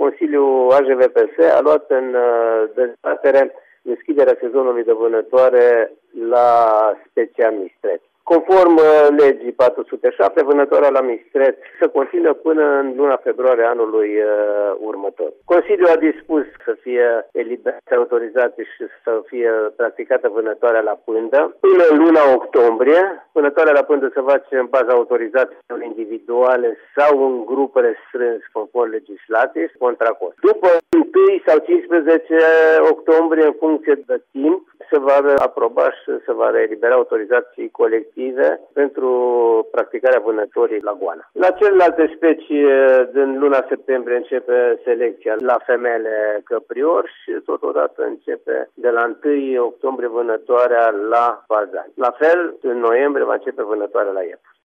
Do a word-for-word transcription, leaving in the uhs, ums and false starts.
Consiliul A J V P S a luat în dezbatere deschiderea sezonului de vânătoare la specia Mistreț. Conform legii patru sute șapte, vânătoarea la Mistreț să continuă până în luna februarie anului uh, următor. Consiliul a dispus să fie eliberate autorizații și să fie practicată vânătoarea la pândă până în luna octombrie. Vânătoarea la pândă se face în baza autorizațiilor individuale sau în grup restrâns conform legislației contra cost. După unu sau cincisprezece octombrie, în funcție de timp, se va aproba și se va elibera autorizații colective pentru practicarea vânătorii la goană. La celelalte specii, din luna septembrie începe selecția la femele căpriori și totodată începe de la întâi octombrie vânătoarea la fazani. La fel, în noiembrie va începe vânătoarea la iepuri.